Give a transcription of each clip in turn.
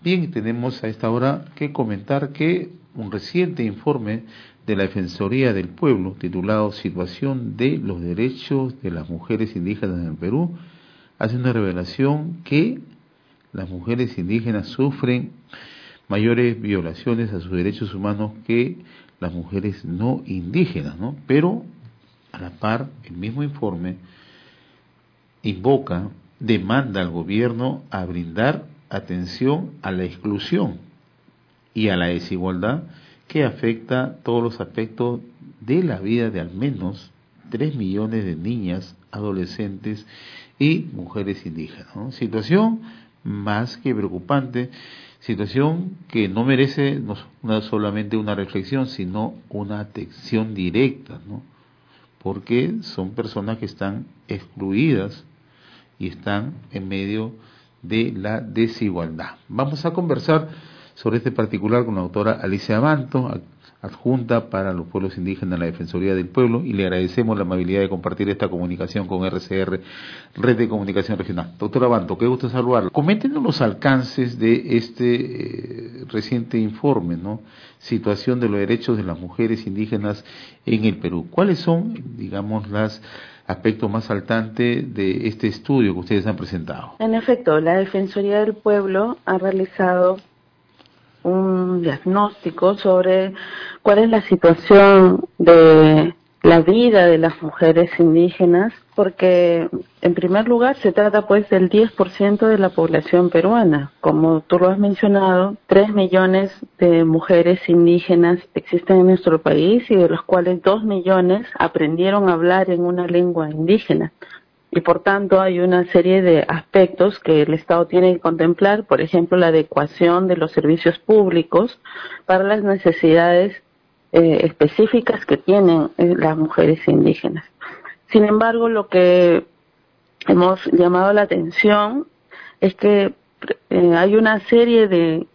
Bien, tenemos a esta hora que comentar que un reciente informe de la Defensoría del Pueblo, titulado Situación de los Derechos de las Mujeres Indígenas en el Perú, hace una revelación que las mujeres indígenas sufren mayores violaciones a sus derechos humanos que las mujeres no indígenas, ¿no? Pero, a la par, el mismo informe demanda al gobierno a brindar atención a la exclusión y a la desigualdad que afecta todos los aspectos de la vida de al menos 3 millones de niñas, adolescentes y mujeres indígenas, ¿no? Situación más que preocupante, situación que no merece no solamente una reflexión, sino una atención directa, ¿no? Porque son personas que están excluidas y están en medio de la desigualdad. Vamos a conversar sobre este particular con la doctora Alicia Abanto, adjunta para los pueblos indígenas de la Defensoría del Pueblo, y le agradecemos la amabilidad de compartir esta comunicación con RCR, Red de Comunicación Regional. Doctora Abanto, qué gusto saludarla. Coméntenos los alcances de este reciente informe, ¿no? Situación de los derechos de las mujeres indígenas en el Perú. ¿Cuáles son, digamos, los aspectos más saltantes de este estudio que ustedes han presentado? En efecto, la Defensoría del Pueblo ha realizado un diagnóstico sobre cuál es la situación de la vida de las mujeres indígenas, porque en primer lugar se trata pues del 10% de la población peruana. Como tú lo has mencionado, 3 millones de mujeres indígenas existen en nuestro país y de los cuales 2 millones aprendieron a hablar en una lengua indígena. Y por tanto hay una serie de aspectos que el Estado tiene que contemplar, por ejemplo la adecuación de los servicios públicos para las necesidades específicas que tienen las mujeres indígenas. Sin embargo, lo que hemos llamado la atención es que hay una serie de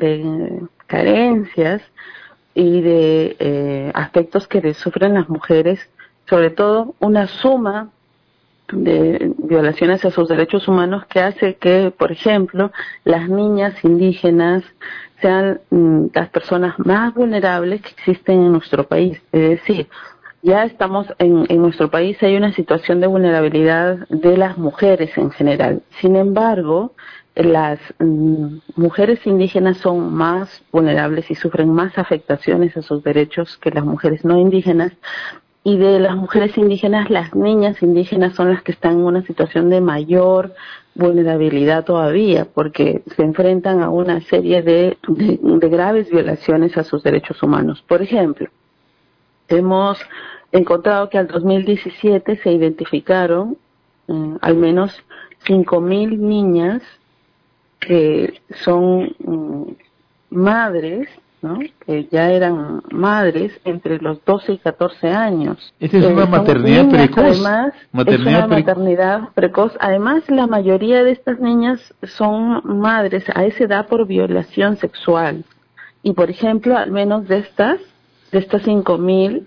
carencias y de aspectos que sufren las mujeres, sobre todo una suma de violaciones a sus derechos humanos que hace que, por ejemplo, las niñas indígenas sean las personas más vulnerables que existen en nuestro país. Es decir, ya estamos en nuestro país, hay una situación de vulnerabilidad de las mujeres en general. Sin embargo, las mujeres indígenas son más vulnerables y sufren más afectaciones a sus derechos que las mujeres no indígenas. Y de las mujeres indígenas, las niñas indígenas son las que están en una situación de mayor vulnerabilidad todavía, porque se enfrentan a una serie de graves violaciones a sus derechos humanos. Por ejemplo, hemos encontrado que al 2017 se identificaron al menos 5.000 niñas que son madres, ¿no? Que ya eran madres entre los 12 y 14 años. ¿Esta es una maternidad precoz? Además, es una maternidad precoz. Además, la mayoría de estas niñas son madres a esa edad por violación sexual. Y, por ejemplo, al menos de estas 5.000,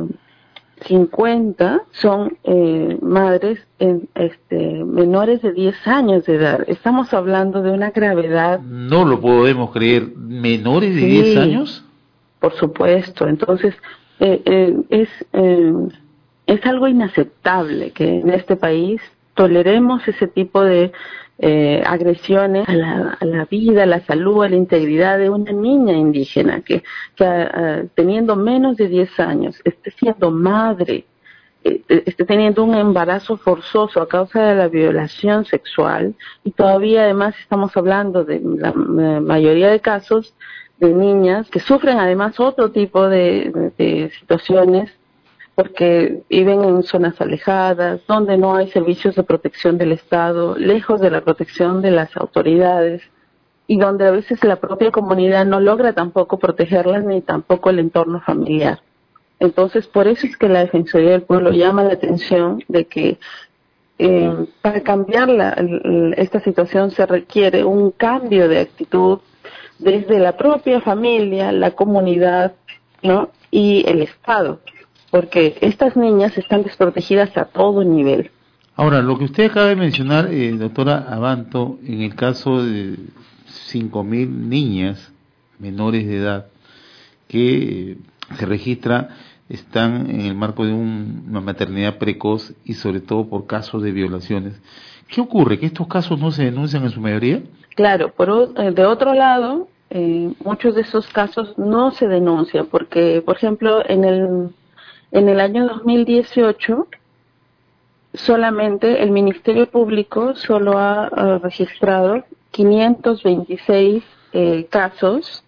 50 son madres menores de 10 años de edad. Estamos hablando de una gravedad. No lo podemos creer. ¿Menores de 10 años? Por supuesto. Entonces, es algo inaceptable que en este país toleremos ese tipo de agresiones a la vida, a la salud, a la integridad de una niña indígena que teniendo menos de 10 años, esté siendo madre, esté teniendo un embarazo forzoso a causa de la violación sexual, y todavía además estamos hablando de la mayoría de casos de niñas que sufren además otro tipo de situaciones porque viven en zonas alejadas, donde no hay servicios de protección del Estado, lejos de la protección de las autoridades, y donde a veces la propia comunidad no logra tampoco protegerlas, ni tampoco el entorno familiar. Entonces, por eso es que la Defensoría del Pueblo llama la atención de que para cambiar esta situación se requiere un cambio de actitud desde la propia familia, la comunidad, ¿no? Y el Estado, porque estas niñas están desprotegidas a todo nivel. Ahora, lo que usted acaba de mencionar, doctora Abanto, en el caso de 5.000 niñas menores de edad que se registra están en el marco de una maternidad precoz y sobre todo por casos de violaciones. ¿Qué ocurre? ¿Que estos casos no se denuncian en su mayoría? Claro, de otro lado, muchos de esos casos no se denuncian porque, por ejemplo, en el año 2018, solamente el Ministerio Público solo ha registrado 526 casos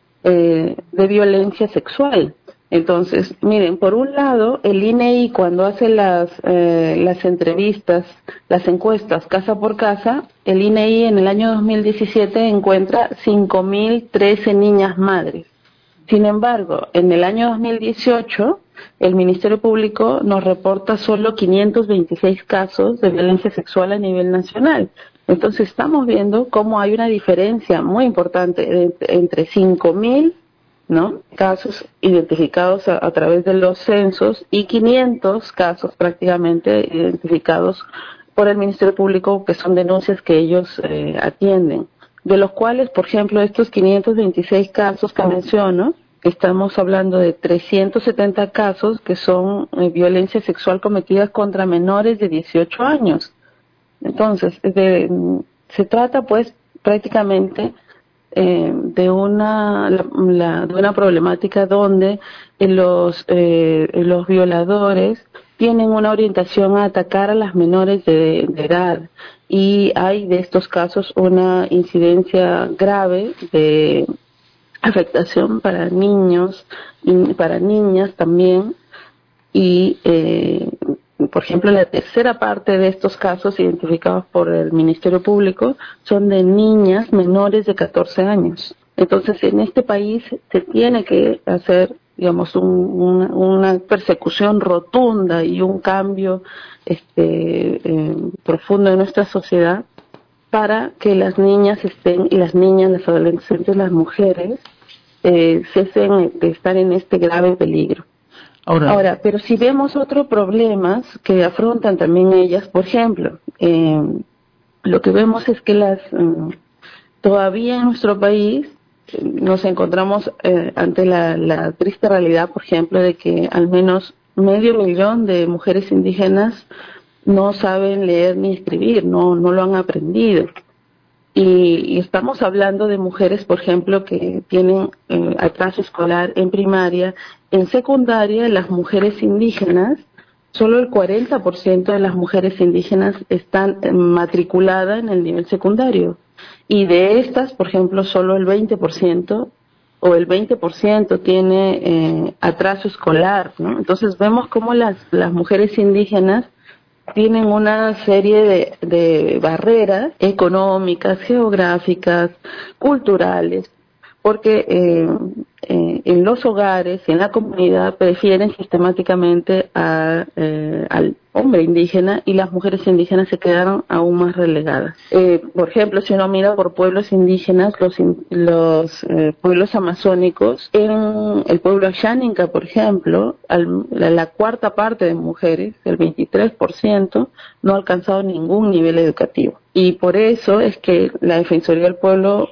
de violencia sexual. Entonces, miren, por un lado, el INEI cuando hace las entrevistas, las encuestas casa por casa, el INEI en el año 2017 encuentra 5.013 niñas madres. Sin embargo, en el año 2018, el Ministerio Público nos reporta solo 526 casos de violencia sexual a nivel nacional. Entonces, estamos viendo cómo hay una diferencia muy importante entre 5.000, ¿no?, casos identificados a través de los censos y 500 casos prácticamente identificados por el Ministerio Público, que son denuncias que ellos atienden, de los cuales, por ejemplo, estos 526 casos que menciono, estamos hablando de 370 casos que son violencia sexual cometidas contra menores de 18 años. Entonces, se trata pues prácticamente de una problemática donde los violadores tienen una orientación a atacar a las menores de edad, y hay de estos casos una incidencia grave de afectación para niños y para niñas también, y por ejemplo, la tercera parte de estos casos identificados por el Ministerio Público son de niñas menores de 14 años. Entonces, en este país se tiene que hacer, digamos, una persecución rotunda y un cambio profundo en nuestra sociedad para que las niñas estén, y las niñas, las adolescentes, las mujeres, cesen de estar en este grave peligro. Ahora, pero si vemos otros problemas que afrontan también ellas, por ejemplo, lo que vemos es que todavía en nuestro país nos encontramos ante la triste realidad, por ejemplo, de que al menos 500.000 de mujeres indígenas no saben leer ni escribir, no lo han aprendido. Y estamos hablando de mujeres, por ejemplo, que tienen atraso escolar en primaria. En secundaria, las mujeres indígenas, solo el 40% de las mujeres indígenas están matriculadas en el nivel secundario. Y de estas, por ejemplo, solo el 20% o el 20% tiene atraso escolar, ¿no? Entonces vemos cómo las mujeres indígenas tienen una serie de barreras económicas, geográficas, culturales, porque en los hogares y en la comunidad prefieren sistemáticamente al hombre indígena, y las mujeres indígenas se quedaron aún más relegadas. Por ejemplo, si uno mira por pueblos indígenas, los pueblos amazónicos, en el pueblo Xáninga, por ejemplo, la cuarta parte de mujeres, el 23%, no ha alcanzado ningún nivel educativo. Y por eso es que la Defensoría del Pueblo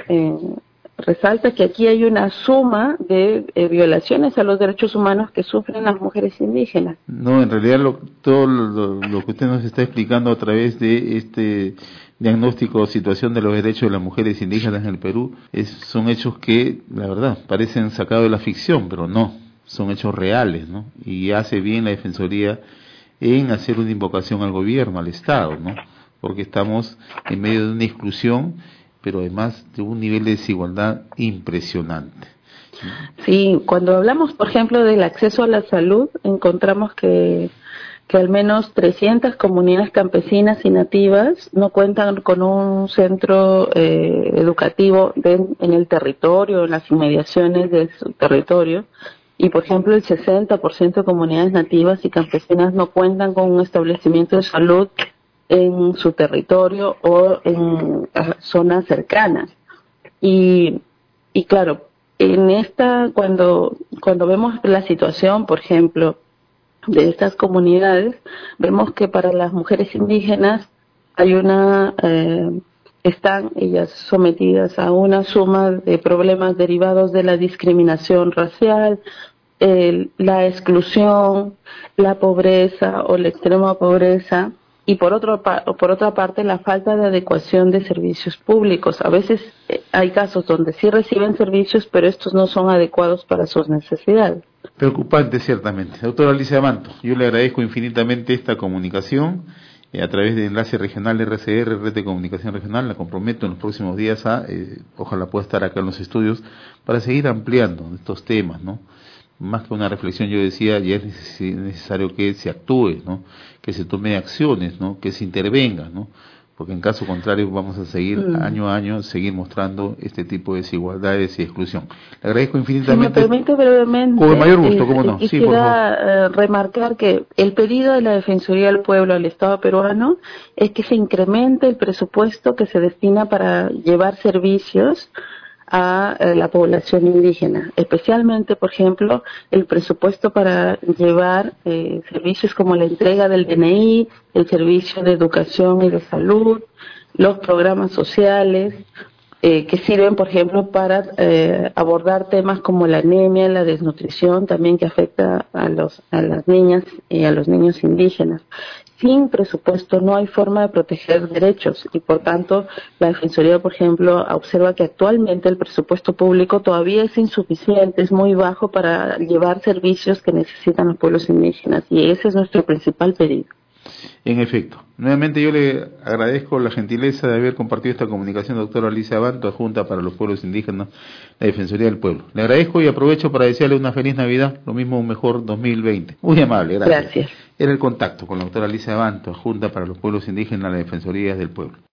resalta que aquí hay una suma de violaciones a los derechos humanos que sufren las mujeres indígenas. No, en realidad todo lo que usted nos está explicando a través de este diagnóstico o situación de los derechos de las mujeres indígenas en el Perú son hechos que, la verdad, parecen sacados de la ficción, pero no, son hechos reales, ¿no? Y hace bien la Defensoría en hacer una invocación al gobierno, al Estado, ¿no? Porque estamos en medio de una exclusión, pero además de un nivel de desigualdad impresionante. Sí, cuando hablamos, por ejemplo, del acceso a la salud, encontramos que al menos 300 comunidades campesinas y nativas no cuentan con un centro educativo en el territorio, en las inmediaciones de su territorio, y por ejemplo el 60% de comunidades nativas y campesinas no cuentan con un establecimiento de salud en su territorio o en zonas cercanas. Y claro, cuando vemos la situación, por ejemplo, de estas comunidades, vemos que para las mujeres indígenas hay una están ellas sometidas a una suma de problemas derivados de la discriminación racial, la exclusión, la pobreza o la extrema pobreza, y por otra parte la falta de adecuación de servicios públicos. A veces hay casos donde sí reciben servicios, pero estos no son adecuados para sus necesidades. Preocupante, ciertamente. Doctora Alicia Abanto, yo le agradezco infinitamente esta comunicación a través de Enlace Regional RCR, Red de Comunicación Regional. La comprometo en los próximos días ojalá pueda estar acá en los estudios para seguir ampliando estos temas, ¿no? Más que una reflexión, yo decía, ya es necesario que se actúe, ¿no? Que se tome acciones, ¿no? Que se intervenga, ¿no? Porque en caso contrario vamos a seguir año a año, seguir mostrando este tipo de desigualdades y exclusión. Le agradezco infinitamente. Si me permite brevemente, con el mayor gusto, cómo no. Quisiera sí, por favor. Remarcar que el pedido de la Defensoría del Pueblo al Estado peruano es que se incremente el presupuesto que se destina para llevar servicios a la población indígena, especialmente, por ejemplo, el presupuesto para llevar servicios como la entrega del DNI, el servicio de educación y de salud, los programas sociales, que sirven, por ejemplo, para abordar temas como la anemia, la desnutrición, también que afecta a las niñas y a los niños indígenas. Sin presupuesto no hay forma de proteger derechos y, por tanto, la Defensoría, por ejemplo, observa que actualmente el presupuesto público todavía es insuficiente, es muy bajo para llevar servicios que necesitan los pueblos indígenas, y ese es nuestro principal pedido. En efecto, nuevamente yo le agradezco la gentileza de haber compartido esta comunicación, doctora Alicia Abanto, adjunta para los pueblos indígenas, la Defensoría del Pueblo. Le agradezco y aprovecho para desearle una feliz Navidad, lo mismo un mejor 2020. Muy amable, gracias. Gracias. Era el contacto con la doctora Alicia Abanto, adjunta para los pueblos indígenas, la Defensoría del Pueblo.